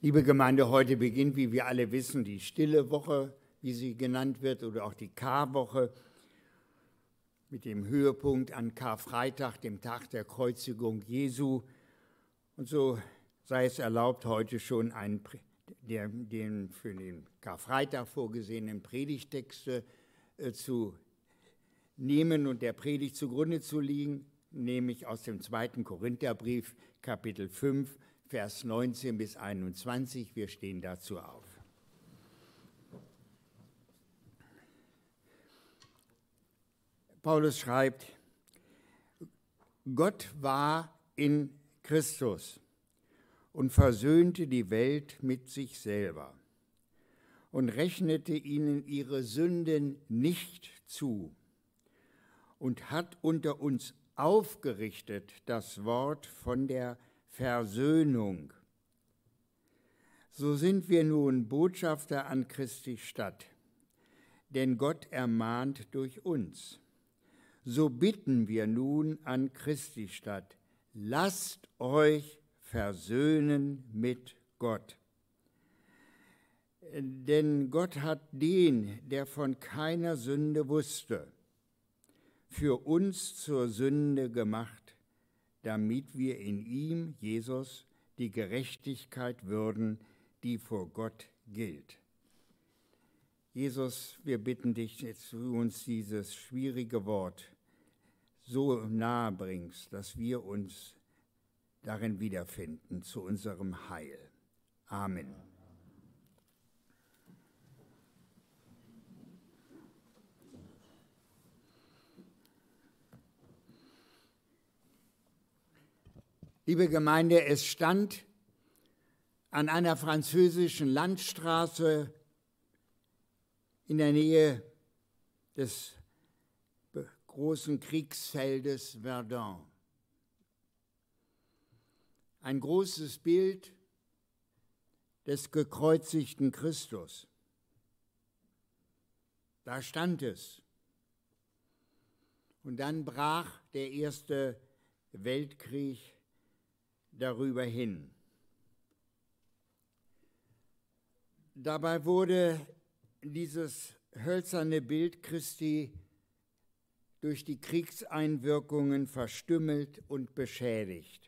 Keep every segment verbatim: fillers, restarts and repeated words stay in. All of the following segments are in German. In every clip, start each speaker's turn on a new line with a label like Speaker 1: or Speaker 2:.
Speaker 1: Liebe Gemeinde, heute beginnt, wie wir alle wissen, die Stille Woche, wie sie genannt wird, oder auch die Karwoche mit dem Höhepunkt an Karfreitag, dem Tag der Kreuzigung Jesu. Und so sei es erlaubt, heute schon einen, der, den für den Karfreitag vorgesehenen Predigtexte äh, zu nehmen und der Predigt zugrunde zu liegen, nämlich aus dem zweiten Korintherbrief, Kapitel fünf, Vers neunzehn bis einundzwanzig. Wir stehen dazu auf. Paulus schreibt: Gott war in Christus und versöhnte die Welt mit sich selber und rechnete ihnen ihre Sünden nicht zu und hat unter uns aufgerichtet das Wort von der Versöhnung. So sind wir nun Botschafter an Christi Stadt, denn Gott ermahnt durch uns. So bitten wir nun an Christi Stadt, lasst euch versöhnen mit Gott. Denn Gott hat den, der von keiner Sünde wusste, für uns zur Sünde gemacht, damit wir in ihm, Jesus, die Gerechtigkeit würden, die vor Gott gilt. Jesus, wir bitten dich, dass du uns dieses schwierige Wort so nahe bringst, dass wir uns darin wiederfinden, zu unserem Heil. Amen. Liebe Gemeinde, es stand an einer französischen Landstraße in der Nähe des großen Kriegsfeldes Verdun ein großes Bild des gekreuzigten Christus. Da stand es. Und dann brach der Erste Weltkrieg darüber hin. Dabei wurde dieses hölzerne Bild Christi durch die Kriegseinwirkungen verstümmelt und beschädigt.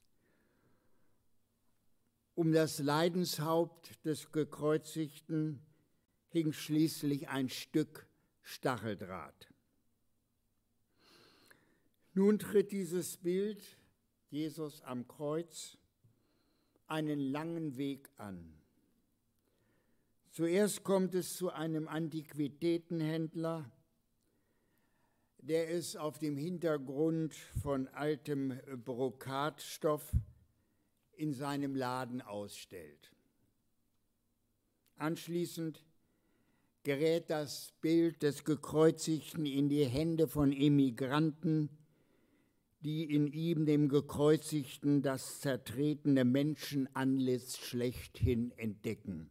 Speaker 1: Um das Leidenshaupt des Gekreuzigten hing schließlich ein Stück Stacheldraht. Nun tritt dieses Bild, Jesus am Kreuz, einen langen Weg an. Zuerst kommt es zu einem Antiquitätenhändler, der es auf dem Hintergrund von altem Brokatstoff in seinem Laden ausstellt. Anschließend gerät das Bild des Gekreuzigten in die Hände von Emigranten, die in ihm, dem Gekreuzigten, das zertretene Menschenantlitz schlechthin entdecken.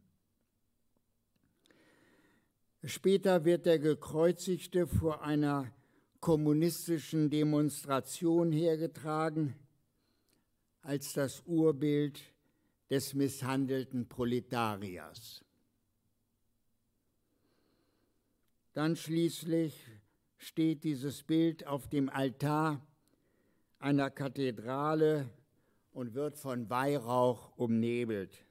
Speaker 1: Später wird der Gekreuzigte vor einer kommunistischen Demonstration hergetragen, als das Urbild des misshandelten Proletariers. Dann schließlich steht dieses Bild auf dem Altar einer Kathedrale und wird von Weihrauch umnebelt.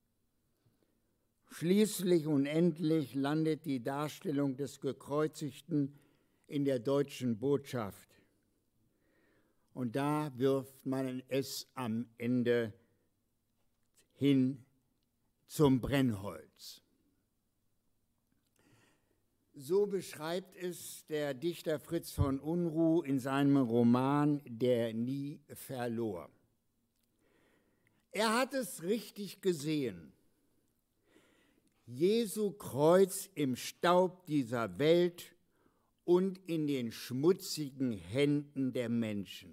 Speaker 1: Schließlich und endlich landet die Darstellung des Gekreuzigten in der deutschen Botschaft. Und da wirft man es am Ende hin zum Brennholz. So beschreibt es der Dichter Fritz von Unruh in seinem Roman Der nie verlor. Er hat es richtig gesehen. Jesu Kreuz im Staub dieser Welt und in den schmutzigen Händen der Menschen.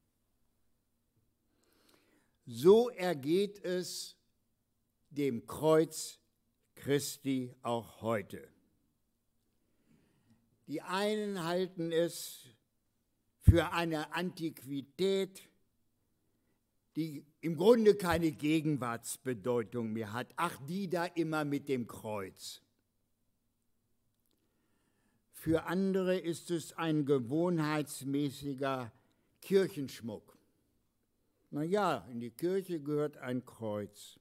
Speaker 1: So ergeht es dem Kreuz Christi auch heute. Die einen halten es für eine Antiquität, die im Grunde keine Gegenwartsbedeutung mehr hat. Ach, die da immer mit dem Kreuz. Für andere ist es ein gewohnheitsmäßiger Kirchenschmuck. Na ja, in die Kirche gehört ein Kreuz.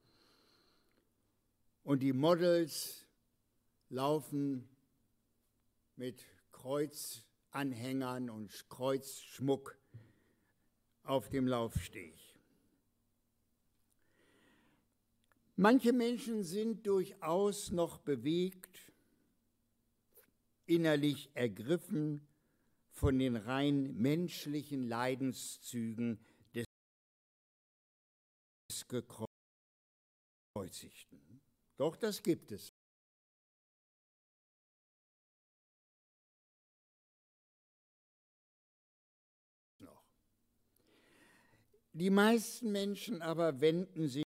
Speaker 1: Und die Models laufen mit Kreuzanhängern und Kreuzschmuck auf dem Laufsteg. Manche Menschen sind durchaus noch bewegt, innerlich ergriffen von den rein menschlichen Leidenszügen des Gekreuzigten. Doch, das gibt es. Noch. Die meisten Menschen aber wenden sich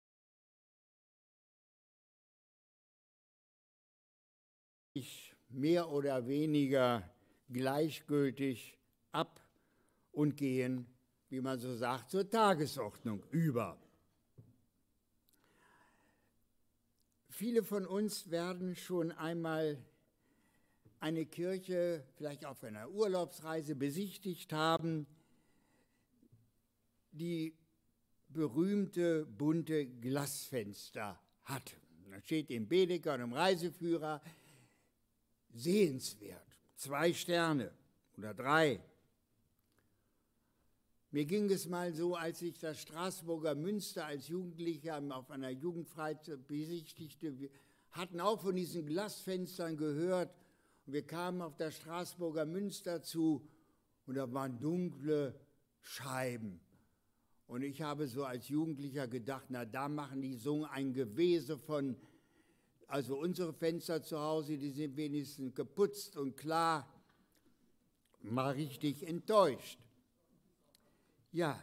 Speaker 1: mehr oder weniger gleichgültig ab und gehen, wie man so sagt, zur Tagesordnung über. Viele von uns werden schon einmal eine Kirche vielleicht auf einer Urlaubsreise besichtigt haben, die berühmte bunte Glasfenster hat. Da steht im Bedeker und im Reiseführer, sehenswert, zwei Sterne oder drei. Mir ging es mal so, als ich das Straßburger Münster als Jugendlicher auf einer Jugendfreizeit besichtigte. Wir hatten auch von diesen Glasfenstern gehört und wir kamen auf das Straßburger Münster zu und da waren dunkle Scheiben. Und ich habe so als Jugendlicher gedacht, na, da machen die so ein Gewese von. Also unsere Fenster zu Hause, die sind wenigstens geputzt und klar. Mal richtig enttäuscht. Ja,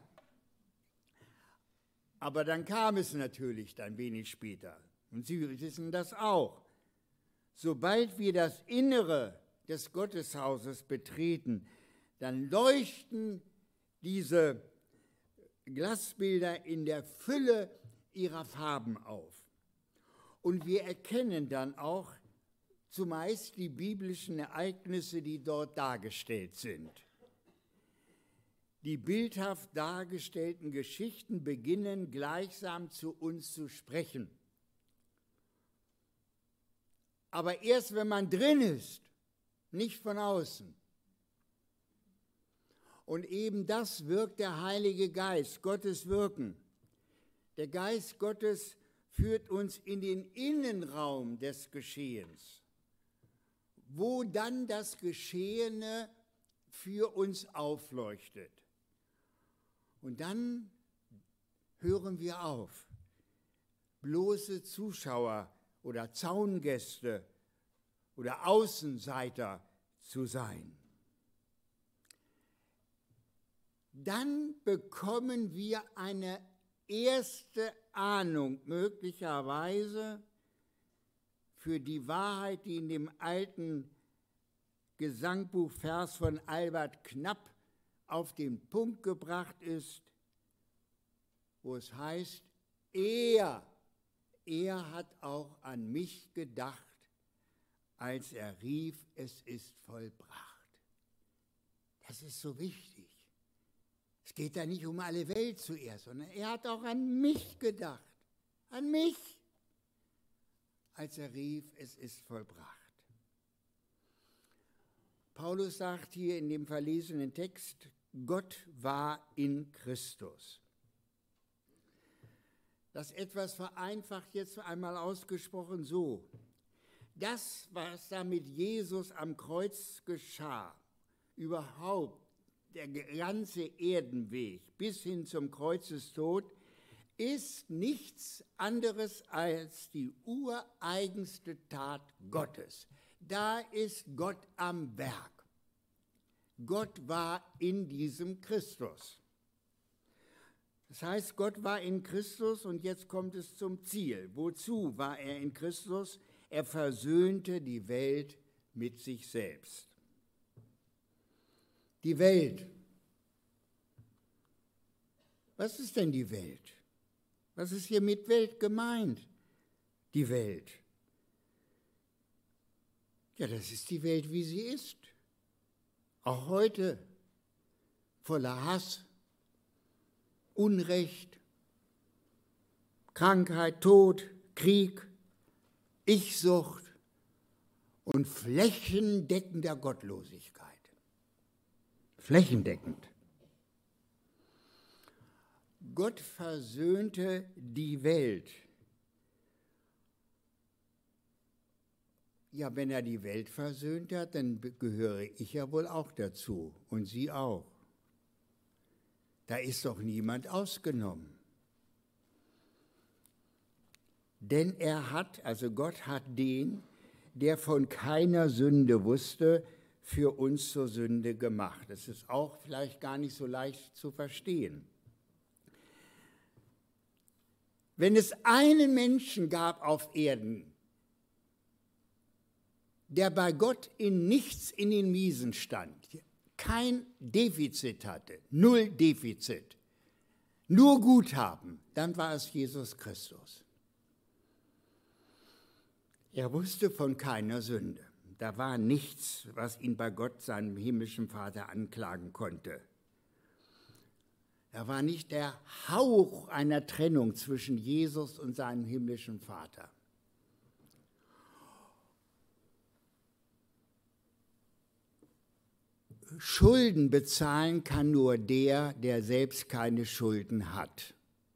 Speaker 1: aber dann kam es natürlich dann wenig später. Und Sie wissen das auch. Sobald wir das Innere des Gotteshauses betreten, dann leuchten diese Glasbilder in der Fülle ihrer Farben auf. Und wir erkennen dann auch zumeist die biblischen Ereignisse, die dort dargestellt sind. Die bildhaft dargestellten Geschichten beginnen gleichsam zu uns zu sprechen. Aber erst wenn man drin ist, nicht von außen. Und eben das wirkt der Heilige Geist, Gottes Wirken. Der Geist Gottes führt uns in den Innenraum des Geschehens, wo dann das Geschehene für uns aufleuchtet. Und dann hören wir auf, bloße Zuschauer oder Zaungäste oder Außenseiter zu sein. Dann bekommen wir eine erste Ahnung möglicherweise für die Wahrheit, die in dem alten Gesangbuchvers von Albert Knapp auf den Punkt gebracht ist, wo es heißt, er, er hat auch an mich gedacht, als er rief, es ist vollbracht. Das ist so wichtig. Es geht da nicht um alle Welt zuerst, sondern er hat auch an mich gedacht, an mich, als er rief, es ist vollbracht. Paulus sagt hier in dem verlesenen Text, Gott war in Christus. Das etwas vereinfacht jetzt einmal ausgesprochen so, das, was da mit Jesus am Kreuz geschah, überhaupt der ganze Erdenweg bis hin zum Kreuzestod, ist nichts anderes als die ureigenste Tat Gottes. Da ist Gott am Werk. Gott war in diesem Christus. Das heißt, Gott war in Christus und jetzt kommt es zum Ziel. Wozu war er in Christus? Er versöhnte die Welt mit sich selbst. Die Welt, Was ist denn die Welt? Was ist hier mit Welt gemeint? Die Welt. Ja, das ist die Welt, wie sie ist. Auch heute voller Hass, Unrecht, Krankheit, Tod, Krieg, Ich-Sucht und flächendeckender Gottlosigkeit. Flächendeckend. Gott versöhnte die Welt. Ja, wenn er die Welt versöhnt hat, dann gehöre ich ja wohl auch dazu und Sie auch. Da ist doch niemand ausgenommen. Denn er hat, also Gott hat den, der von keiner Sünde wusste, für uns zur Sünde gemacht. Das ist auch vielleicht gar nicht so leicht zu verstehen. Wenn es einen Menschen gab auf Erden, der bei Gott in nichts in den Miesen stand, kein Defizit hatte, null Defizit, nur Guthaben, dann war es Jesus Christus. Er wusste von keiner Sünde. Da war nichts, was ihn bei Gott, seinem himmlischen Vater, anklagen konnte. Da war nicht der Hauch einer Trennung zwischen Jesus und seinem himmlischen Vater. Schulden bezahlen kann nur der, der selbst keine Schulden hat.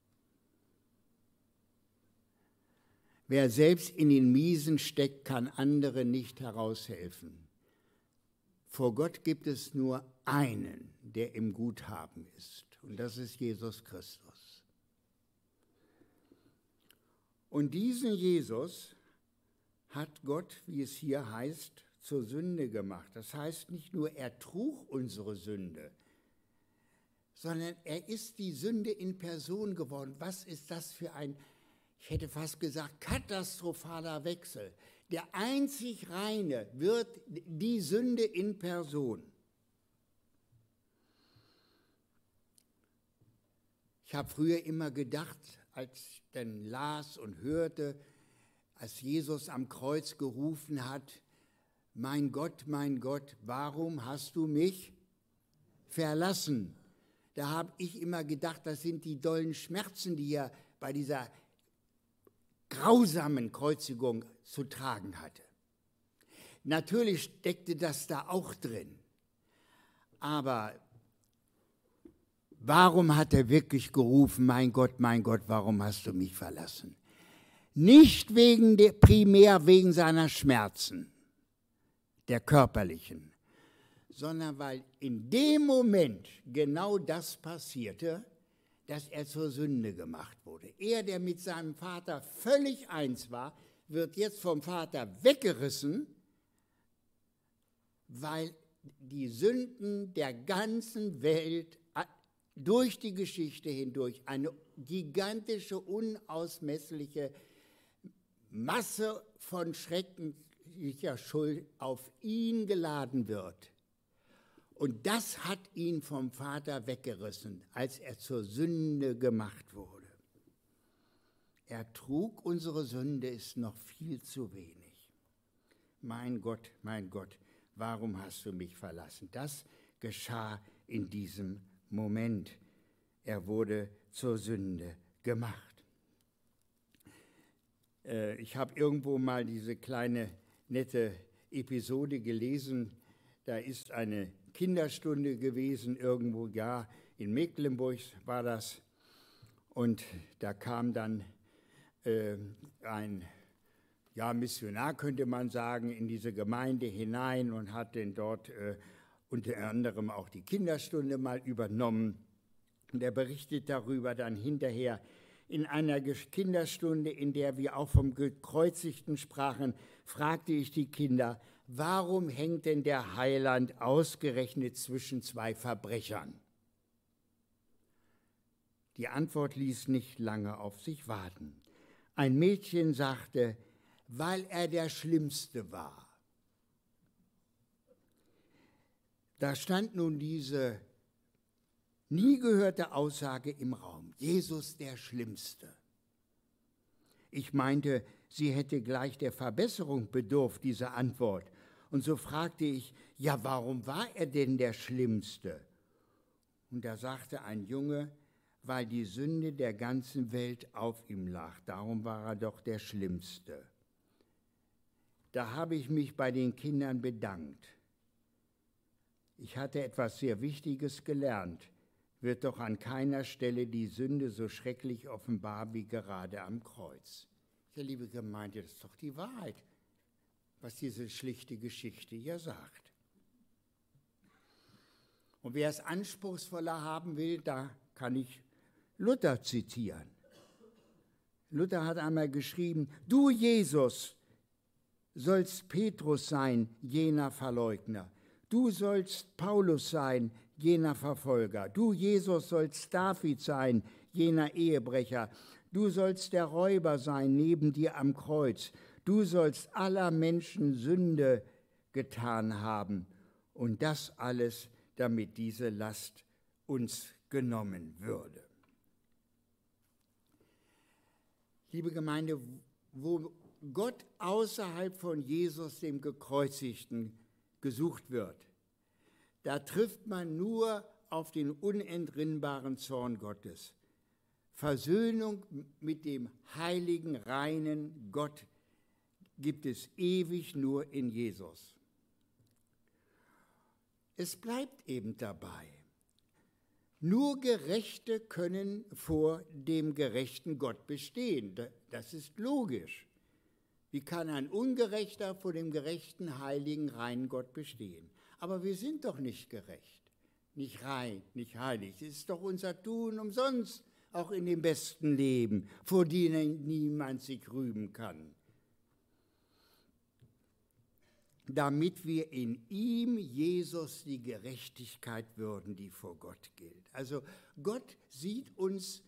Speaker 1: Wer selbst in den Miesen steckt, kann andere nicht heraushelfen. Vor Gott gibt es nur einen, der im Guthaben ist, und das ist Jesus Christus. Und diesen Jesus hat Gott, wie es hier heißt, zur Sünde gemacht. Das heißt nicht nur, er trug unsere Sünde, sondern er ist die Sünde in Person geworden. Was ist das für ein, ich hätte fast gesagt, katastrophaler Wechsel. Der einzig Reine wird die Sünde in Person. Ich habe früher immer gedacht, als ich dann las und hörte, als Jesus am Kreuz gerufen hat, mein Gott, mein Gott, warum hast du mich verlassen? Da habe ich immer gedacht, das sind die dollen Schmerzen, die er bei dieser grausamen Kreuzigung zu tragen hatte. Natürlich steckte das da auch drin. Aber warum hat er wirklich gerufen, mein Gott, mein Gott, warum hast du mich verlassen? Nicht wegen der, primär wegen seiner Schmerzen, der körperlichen, sondern weil in dem Moment genau das passierte, dass er zur Sünde gemacht wurde. Er, der mit seinem Vater völlig eins war, wird jetzt vom Vater weggerissen, weil die Sünden der ganzen Welt durch die Geschichte hindurch eine gigantische, unausmessliche Masse von schrecklicher Schuld auf ihn geladen wird. Und das hat ihn vom Vater weggerissen, als er zur Sünde gemacht wurde. Er trug unsere Sünde, ist noch viel zu wenig. Mein Gott, mein Gott, warum hast du mich verlassen? Das geschah in diesem Moment. Er wurde zur Sünde gemacht. Äh, ich habe irgendwo mal diese kleine, nette Episode gelesen. Da ist eine Kinderstunde gewesen, irgendwo, ja, in Mecklenburg war das. Und da kam dann äh, ein ja, Missionar, könnte man sagen, in diese Gemeinde hinein und hat denn dort äh, unter anderem auch die Kinderstunde mal übernommen. Und er berichtet darüber dann hinterher in einer Kinderstunde, in der wir auch vom Gekreuzigten sprachen, fragte ich die Kinder, warum hängt denn der Heiland ausgerechnet zwischen zwei Verbrechern? Die Antwort ließ nicht lange auf sich warten. Ein Mädchen sagte, weil er der Schlimmste war. Da stand nun diese Nie gehörte Aussage im Raum, Jesus der Schlimmste. Ich meinte, sie hätte gleich der Verbesserung bedurft, diese Antwort. Und so fragte ich, ja, warum war er denn der Schlimmste? Und da sagte ein Junge, weil die Sünde der ganzen Welt auf ihm lag. Darum war er doch der Schlimmste. Da habe ich mich bei den Kindern bedankt. Ich hatte etwas sehr Wichtiges gelernt. Wird doch an keiner Stelle die Sünde so schrecklich offenbar wie gerade am Kreuz. Ja, liebe Gemeinde, das ist doch die Wahrheit, was diese schlichte Geschichte hier sagt. Und wer es anspruchsvoller haben will, da kann ich Luther zitieren. Luther hat einmal geschrieben, du Jesus sollst Petrus sein, jener Verleugner. Du sollst Paulus sein, jener Verfolger. Du, Jesus, sollst David sein, jener Ehebrecher. Du sollst der Räuber sein, neben dir am Kreuz. Du sollst aller Menschen Sünde getan haben. Und das alles, damit diese Last uns genommen würde. Liebe Gemeinde, wo Gott außerhalb von Jesus, dem Gekreuzigten, gesucht wird, da trifft man nur auf den unentrinnbaren Zorn Gottes. Versöhnung mit dem heiligen, reinen Gott gibt es ewig nur in Jesus. Es bleibt eben dabei. Nur Gerechte können vor dem gerechten Gott bestehen. Das ist logisch. Wie kann ein Ungerechter vor dem gerechten, heiligen, reinen Gott bestehen? Aber wir sind doch nicht gerecht, nicht rein, nicht heilig. Es ist doch unser Tun umsonst, auch in dem besten Leben, vor dem niemand sich rühmen kann. Damit wir in ihm, Jesus, die Gerechtigkeit würden, die vor Gott gilt. Also Gott sieht uns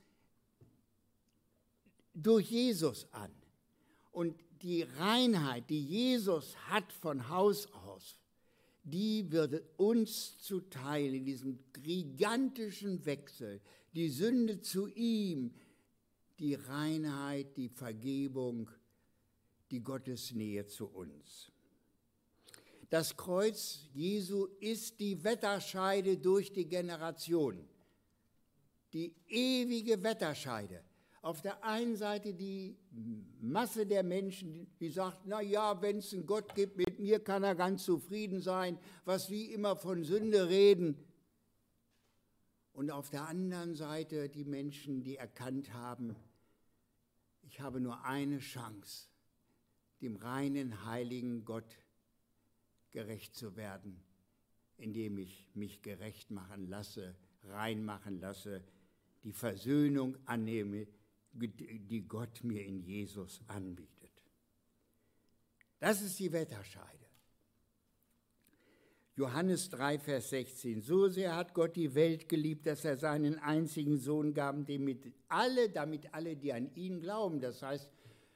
Speaker 1: durch Jesus an. Und die Reinheit, die Jesus hat von Haus aus, die wird uns zuteil in diesem gigantischen Wechsel. Die Sünde zu ihm, die Reinheit, die Vergebung, die Gottesnähe zu uns. Das Kreuz Jesu ist die Wetterscheide durch die Generationen, die ewige Wetterscheide. Auf der einen Seite die Masse der Menschen, die sagt, na ja, wenn es einen Gott gibt, mit mir kann er ganz zufrieden sein, was wir immer von Sünde reden. Und auf der anderen Seite die Menschen, die erkannt haben, ich habe nur eine Chance, dem reinen, heiligen Gott gerecht zu werden, indem ich mich gerecht machen lasse, rein machen lasse, die Versöhnung annehme, die Gott mir in Jesus anbietet. Das ist die Wetterscheide. Johannes drei, Vers sechzehn. So sehr hat Gott die Welt geliebt, dass er seinen einzigen Sohn gab, damit alle, damit alle, die an ihn glauben, das heißt,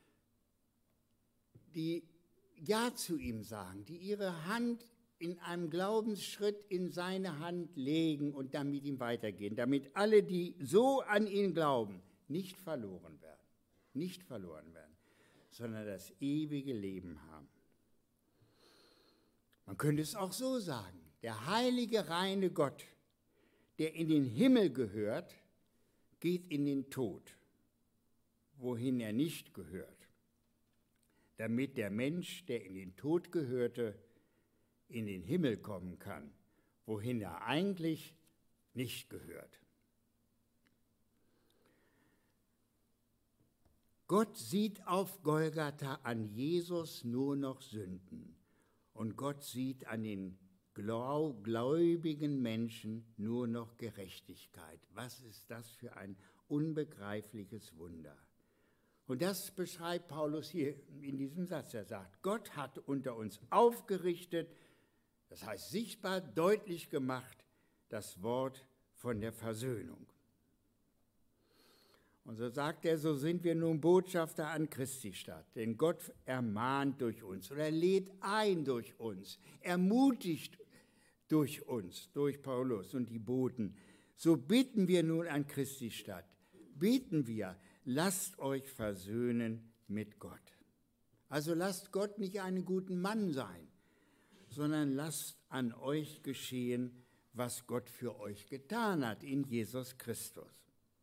Speaker 1: die Ja zu ihm sagen, die ihre Hand in einem Glaubensschritt in seine Hand legen und dann mit ihm weitergehen, damit alle, die so an ihn glauben, nicht verloren werden, nicht verloren werden, sondern das ewige Leben haben. Man könnte es auch so sagen, der heilige, reine Gott, der in den Himmel gehört, geht in den Tod, wohin er nicht gehört, damit der Mensch, der in den Tod gehörte, in den Himmel kommen kann, wohin er eigentlich nicht gehört. Gott sieht auf Golgatha an Jesus nur noch Sünden und Gott sieht an den gläubigen Menschen nur noch Gerechtigkeit. Was ist das für ein unbegreifliches Wunder? Und das beschreibt Paulus hier in diesem Satz. Er sagt, Gott hat unter uns aufgerichtet, das heißt sichtbar, deutlich gemacht, das Wort von der Versöhnung. Und so sagt er, so sind wir nun Botschafter an Christi Stadt, denn Gott ermahnt durch uns oder lädt ein durch uns, ermutigt durch uns, durch Paulus und die Boten, So beten wir nun an Christi statt. Beten wir, lasst euch versöhnen mit Gott. Also lasst Gott nicht einen guten Mann sein, sondern lasst an euch geschehen, was Gott für euch getan hat in Jesus Christus.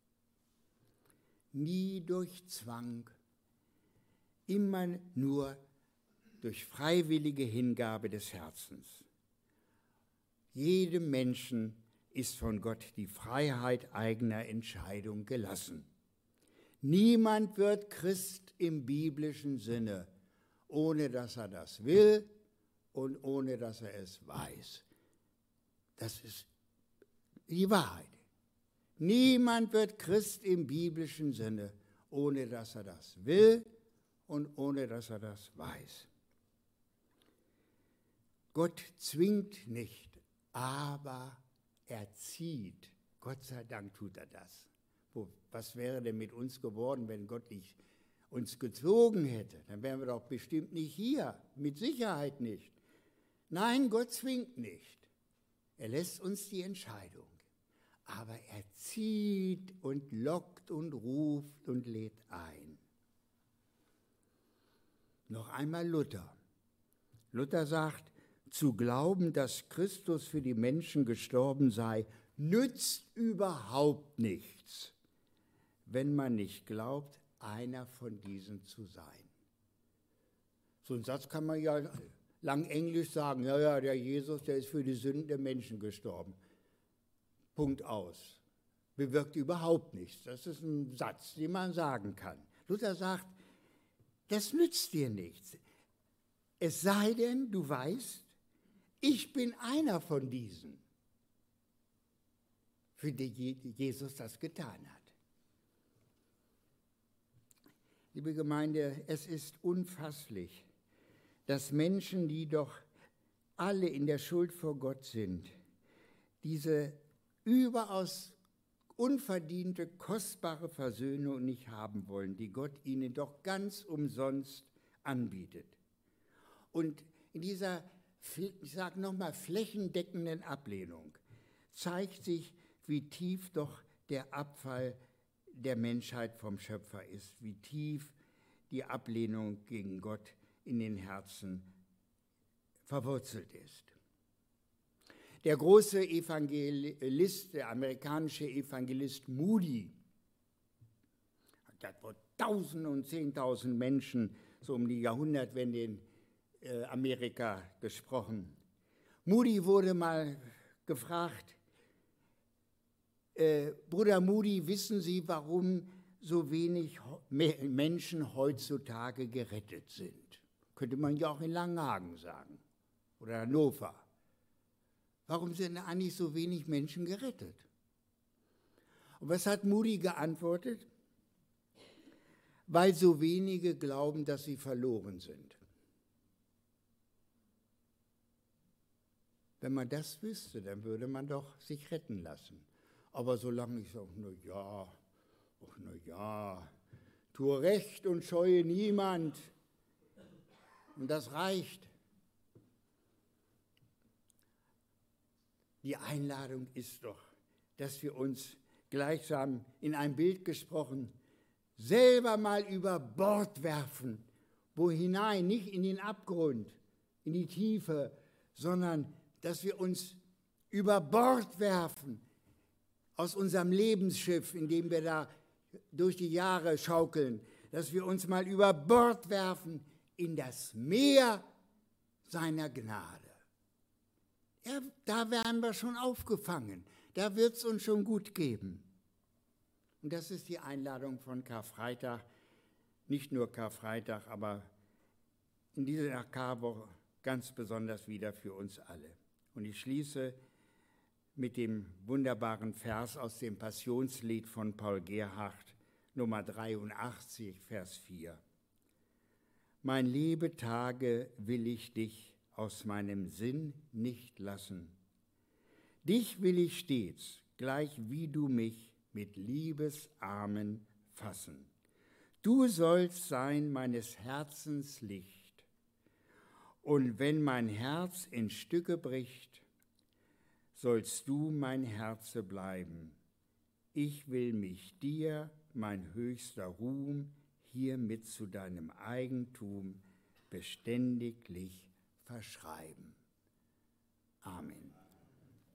Speaker 1: Nie durch Zwang, immer nur durch freiwillige Hingabe des Herzens. Jedem Menschen ist von Gott die Freiheit eigener Entscheidung gelassen. Niemand wird Christ im biblischen Sinne, ohne dass er das will und ohne dass er es weiß. Das ist die Wahrheit. Niemand wird Christ im biblischen Sinne, ohne dass er das will und ohne dass er das weiß. Gott zwingt nicht, aber er zieht. Gott sei Dank tut er das. Was wäre denn mit uns geworden, wenn Gott nicht uns gezogen hätte? Dann wären wir doch bestimmt nicht hier, mit Sicherheit nicht. Nein, Gott zwingt nicht. Er lässt uns die Entscheidung. Aber er zieht und lockt und ruft und lädt ein. Noch einmal Luther. Luther sagt, zu glauben, dass Christus für die Menschen gestorben sei, nützt überhaupt nichts, wenn man nicht glaubt, einer von diesen zu sein. So einen Satz kann man ja lang Englisch sagen, ja, ja, der Jesus, der ist für die Sünden der Menschen gestorben. Punkt aus. Bewirkt überhaupt nichts. Das ist ein Satz, den man sagen kann. Luther sagt, das nützt dir nichts. Es sei denn, du weißt, ich bin einer von diesen, für die Jesus das getan hat. Liebe Gemeinde, es ist unfasslich, dass Menschen, die doch alle in der Schuld vor Gott sind, diese überaus unverdiente, kostbare Versöhnung nicht haben wollen, die Gott ihnen doch ganz umsonst anbietet. Und in dieser, ich sage nochmal, flächendeckenden Ablehnung zeigt sich, wie tief doch der Abfall der Menschheit vom Schöpfer ist, wie tief die Ablehnung gegen Gott in den Herzen verwurzelt ist. Der große Evangelist, der amerikanische Evangelist Moody, hat vor Tausenden und Zehntausend Menschen so um die Jahrhundertwende in äh, Amerika gesprochen. Moody wurde mal gefragt, äh, Bruder Moody, wissen Sie, warum so wenig Menschen heutzutage gerettet sind? Könnte man ja auch in Langenhagen sagen oder Hannover. Warum sind eigentlich so wenig Menschen gerettet? Und was hat Moody geantwortet? Weil so wenige glauben, dass sie verloren sind. Wenn man das wüsste, dann würde man doch sich retten lassen. Aber solange ich sage, na ja, ach na ja, tue Recht und scheue niemand. Und das reicht. Die Einladung ist doch, dass wir uns gleichsam in ein Bild gesprochen selber mal über Bord werfen. Wo hinein? Nicht in den Abgrund, in die Tiefe, sondern dass wir uns über Bord werfen aus unserem Lebensschiff, in dem wir da durch die Jahre schaukeln, dass wir uns mal über Bord werfen in das Meer seiner Gnade. Ja, da werden wir schon aufgefangen, da wird es uns schon gut geben. Und das ist die Einladung von Karfreitag, nicht nur Karfreitag, aber in dieser Karwoche ganz besonders wieder für uns alle. Und ich schließe mit dem wunderbaren Vers aus dem Passionslied von Paul Gerhardt, Nummer dreiundachtzig, Vers vier. Mein Lebetage will ich dich aus meinem Sinn nicht lassen. Dich will ich stets, gleich wie du mich, mit Liebesarmen fassen. Du sollst sein meines Herzens Licht. Und wenn mein Herz in Stücke bricht, sollst du mein Herze bleiben. Ich will mich dir, mein höchster Ruhm, hiermit zu deinem Eigentum beständiglich verschreiben.